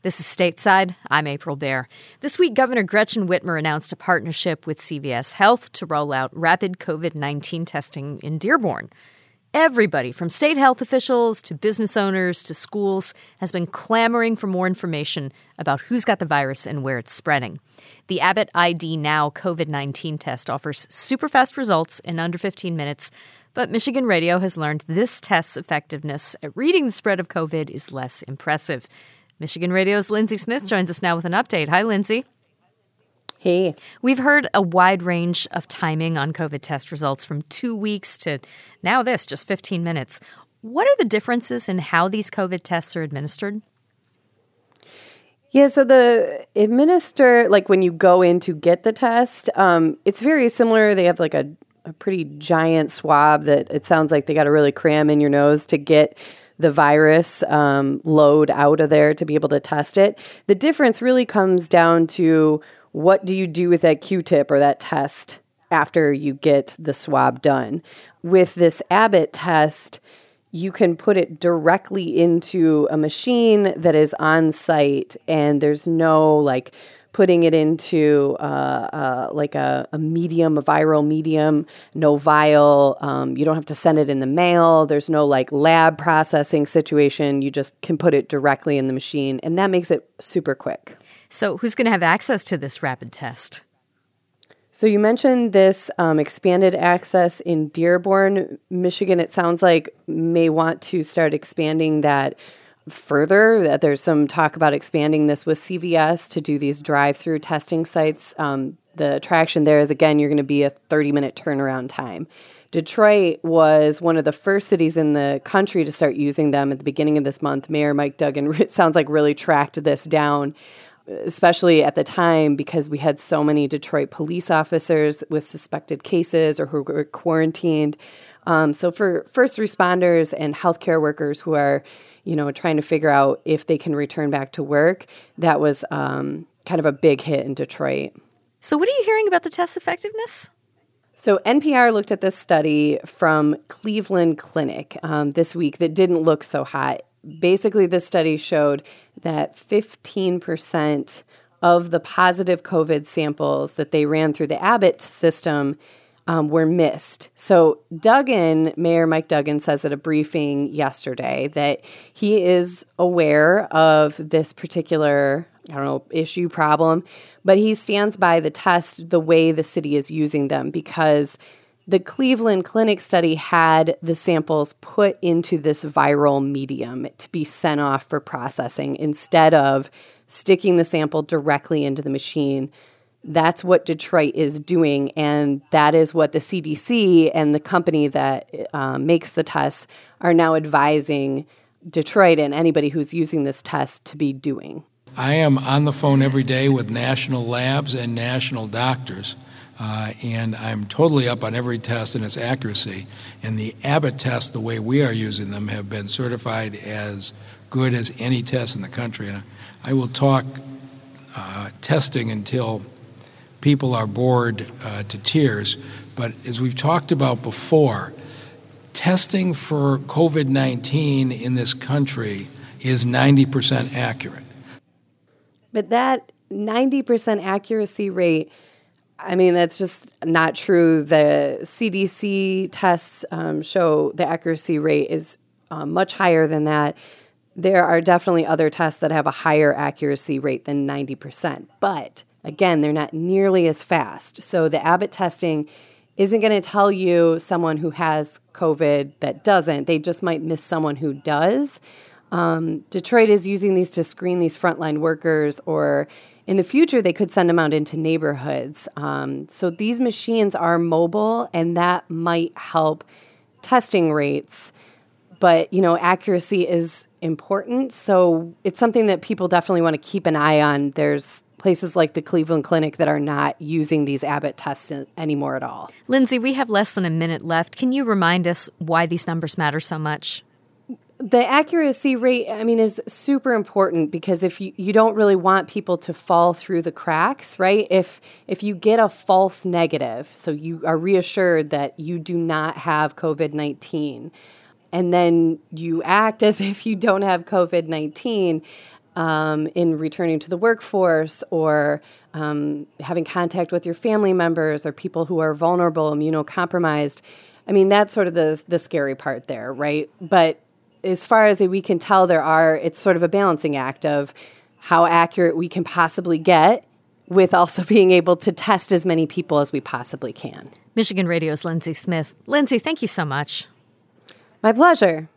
This is Stateside. I'm April Baer. This week, Governor Gretchen Whitmer announced a partnership with CVS Health to roll out rapid COVID-19 testing in Dearborn. Everybody, from state health officials to business owners to schools, has been clamoring for more information about who's got the virus and where it's spreading. The Abbott ID Now COVID-19 test offers super fast results in under 15 minutes, but Michigan Radio has learned this test's effectiveness at reading the spread of COVID is less impressive. Michigan Radio's Lindsay Smith joins us now with an update. Hi, Lindsay. Hey. We've heard a wide range of timing on COVID test results from 2 weeks to now this, just 15 minutes. What are the differences in how these COVID tests are administered? Yeah, so when you go in to get the test, it's very similar. They have like a pretty giant swab that it sounds like they got to really cram in your nose to get the virus load out of there to be able to test it. The difference really comes down to what do you do with that Q-tip or that test after you get the swab done. With this Abbott test, you can put it directly into a machine that is on site, and there's no putting it into a medium, a viral medium, no vial. You don't have to send it in the mail. There's no lab processing situation. You just can put it directly in the machine, and that makes it super quick. So who's going to have access to this rapid test? So you mentioned this expanded access in Dearborn, Michigan. It sounds like may want to start expanding that further, that there's some talk about expanding this with CVS to do these drive-through testing sites. The attraction there is, again, you're going to be a 30-minute turnaround time. Detroit was one of the first cities in the country to start using them at the beginning of this month. Mayor Mike Duggan, it sounds like, really tracked this down, especially at the time because we had so many Detroit police officers with suspected cases or who were quarantined. So for first responders and healthcare workers who are trying to figure out if they can return back to work, that was kind of a big hit in Detroit. So what are you hearing about the test effectiveness? So NPR looked at this study from Cleveland Clinic this week that didn't look so hot. Basically, this study showed that 15% of the positive COVID samples that they ran through the Abbott system were missed. So Mayor Mike Duggan says at a briefing yesterday that he is aware of this particular, issue, problem, but he stands by the test the way the city is using them because the Cleveland Clinic study had the samples put into this viral medium to be sent off for processing instead of sticking the sample directly into the machine. That's what Detroit is doing, and that is what the CDC and the company that makes the tests are now advising Detroit and anybody who's using this test to be doing. I am on the phone every day with national labs and national doctors, and I'm totally up on every test and its accuracy. And the Abbott tests, the way we are using them, have been certified as good as any test in the country. And I will talk testing until people are bored to tears. But as we've talked about before, testing for COVID-19 in this country is 90% accurate. But that 90% accuracy rate, that's just not true. The CDC tests show the accuracy rate is much higher than that. There are definitely other tests that have a higher accuracy rate than 90%. But again, they're not nearly as fast. So the Abbott testing isn't going to tell you someone who has COVID that doesn't. They just might miss someone who does. Detroit is using these to screen these frontline workers, or in the future, they could send them out into neighborhoods. So these machines are mobile, and that might help testing rates. But, accuracy is important. So it's something that people definitely want to keep an eye on. There's places like the Cleveland Clinic that are not using these Abbott tests anymore at all. Lindsay, we have less than a minute left. Can you remind us why these numbers matter so much? The accuracy rate, is super important because if you don't really want people to fall through the cracks, right? If you get a false negative, so you are reassured that you do not have COVID-19, and then you act as if you don't have COVID-19, in returning to the workforce or having contact with your family members or people who are vulnerable, immunocompromised. I mean, that's sort of the scary part there, right? But as far as we can tell, it's sort of a balancing act of how accurate we can possibly get with also being able to test as many people as we possibly can. Michigan Radio's Lindsay Smith. Lindsay, thank you so much. My pleasure.